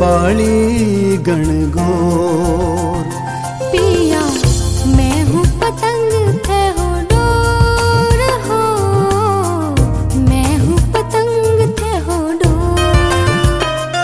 रूपाली गणगौर। पिया मैं हूँ पतंग थे हो डोर हो, मैं हूँ पतंग थे हो डोर।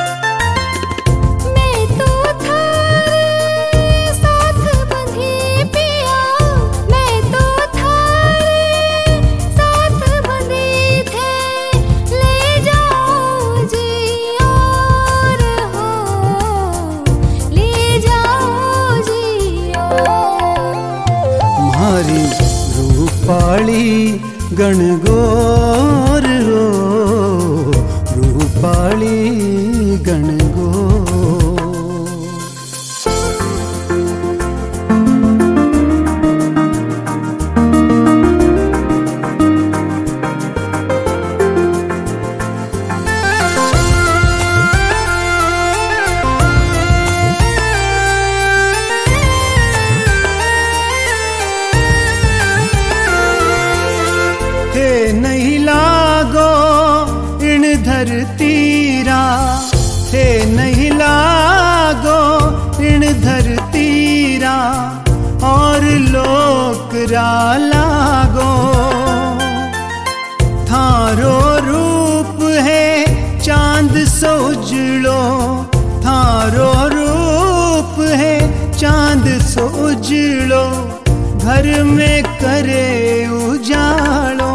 मैं तो थारे साथ बंधी पिया, मैं तो थारे साथ बंधी थे, ले जाओ जी और हो, ले जाओ जी और। म्हारी रूपाली गणगौर हो, रूपाली गणगौर। थे नहीं लागो इन धरतीरा, थे नहीं लागो इन धरतीरा, और लोकरा लागो। थारो रूप है चांद सो उजड़ो, थारो रूप है चांद सो उजड़ो, घर में करे उजालो।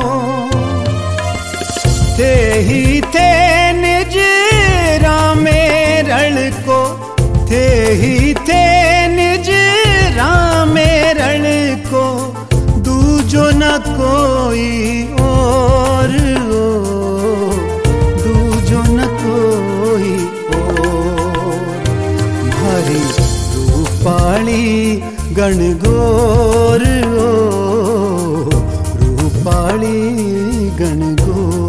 थे ही थे निज रामे रण को, थे ही थे निज रामे रण को, दूजो न कोई और हो, दूजो न कोई और। म्हारी रूपाली गणगौर हो, रूपाली गणगौर।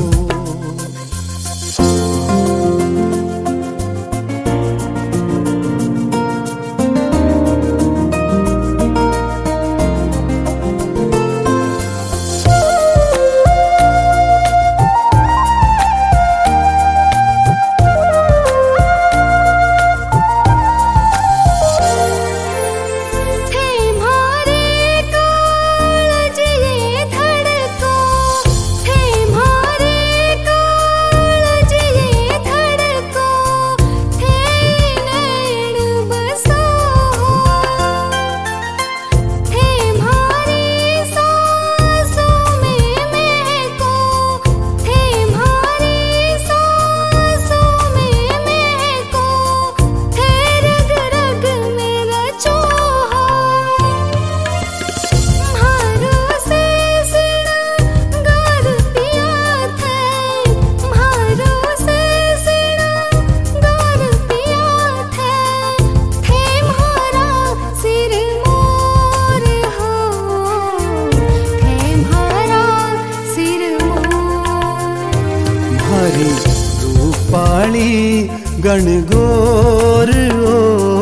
रूपाली गणगौर हो,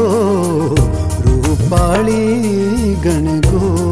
रूपाली गणगौर।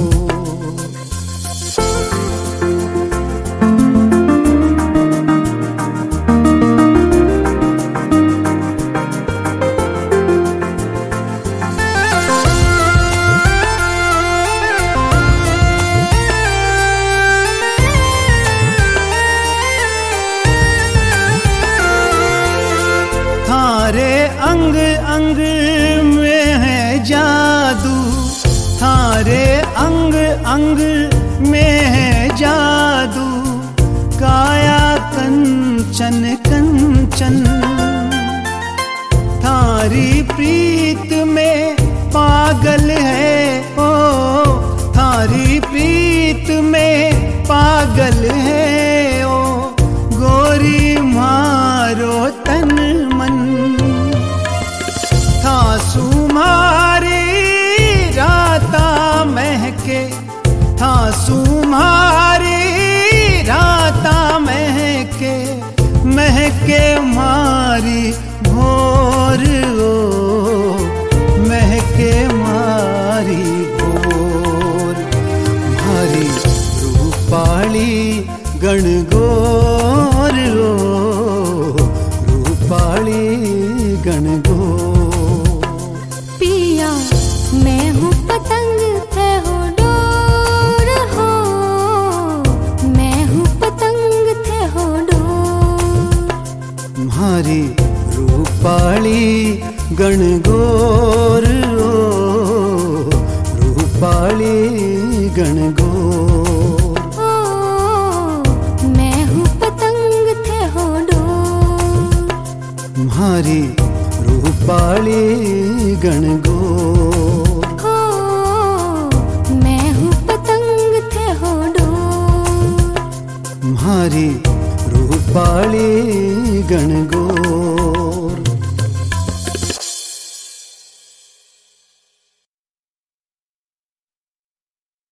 थारे अंग अंग में है जादू, थारे अंग अंग में है जादू, काया कंचन कंचन। थारी प्रीत में पागल है ओ, थारी प्रीत में पागल है ओ, गोरी मारो तन मन। था सुमारी राता महके, था सुमारी राता महके, महके मारी भोर हो, महके मारी भोर। हरी रूपाली गणगौर हो, रूपाली गणगोर। पिया मैं हूँ पतंग थे हो डोर हो, मैं हूँ पतंग थे हो डोर। तुम्हारी रूपाली गणगोर ओ, रूपाली गणगोर। ओ मैं हूँ पतंग थे हो डोर। तुम्हारी रूपाली गणगोर। हो मैं हूँ पतंग थे हो डोर। तुम्हारी रूपाली गणगोर।